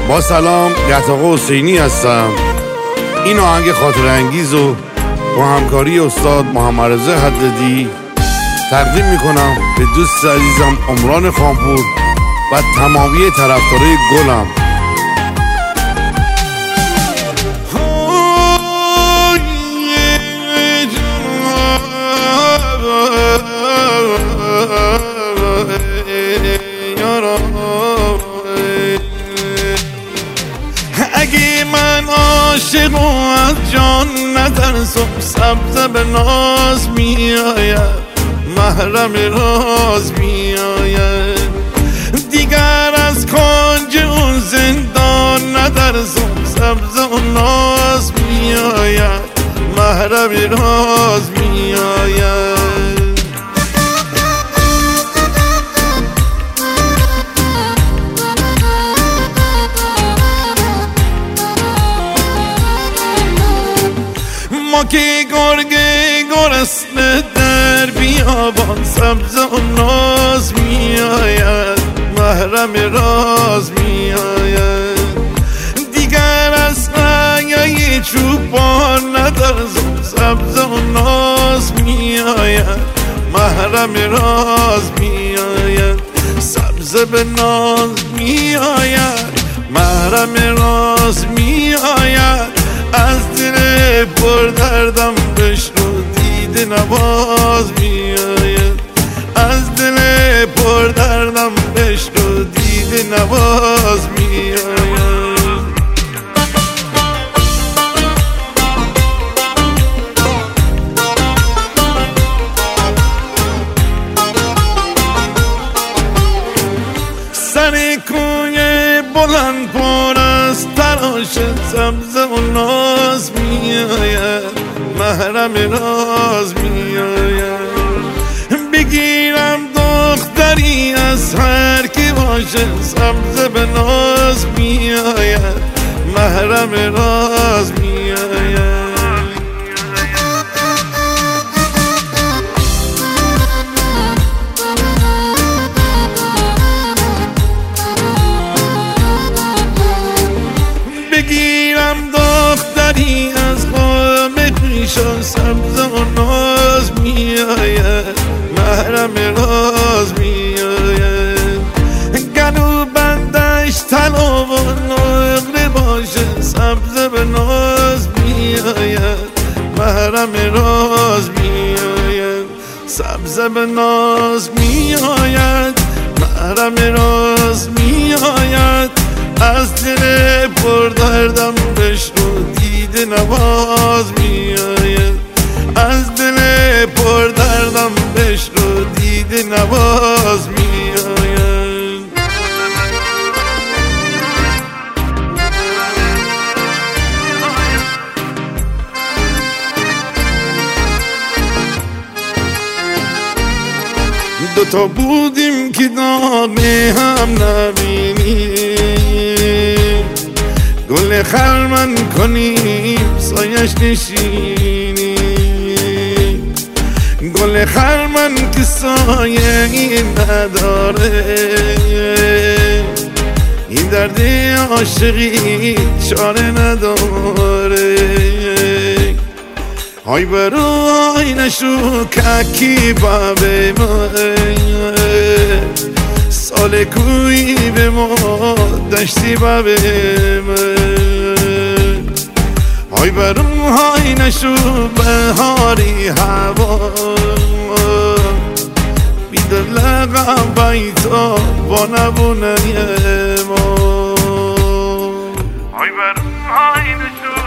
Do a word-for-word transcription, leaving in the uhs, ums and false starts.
با سلام، یحتاق حسینی هستم. این آهنگ خاطر انگیز رو با همکاری استاد محمد رضا حدادی تقدیم میکنم به دوست عزیزم عمران خانپور و تمامی طرفدارای گلم. اگه من عاشق و از جان نترسم، سبز به ناز می آید، محرم راز می آید. دیگر از کنج اون زندان نترسم، سبز و ناز می آید، محرم راز می آید. ما که گرگه گرسنه در بیابان، سبز و ناز می آید، محرم راز می آید. دیگر از رنگای چوبان نترسم، سبز و ناز می آید، محرم راز می آید. سبز به ناز می آید، محرم راز می آید. از دل پر دردم بشنو دیده نواز می آید، از دل پر دردم بشنو دیده نواز می آید. سر کوی بلند پر از تراش، سبز و ناز می آید، محرم راز می آید. بگیرم دختری از هر کی باشه، سبز به ناز می آید، محرم راز می آید. بگیرم دختری از قوم خویشان، سبز و ناز می آید، محرم راز می آید. گلو بندش طلا و نقره باشه، سبز به ناز می آید، محرم راز می آید. سبز به ناز می آید، محرم راز می آید. از دل پر دردم بشنو دیده نواز می آید، از دل پر دردم بشنو دیده نواز می آید. دوتا بودیم که داغ هم نبینیم، گل خرمن کنیم سایش نشینیم. گل خرمن که سایه نداره، این درد عاشقی چاره نداره. های برو های نشو ککی بابه ما، سال کوی به ما دشتی بابه من. های برو های نشو بهاری هوا، بیدر لقم بیتا با نبونه ما. های برو های نشو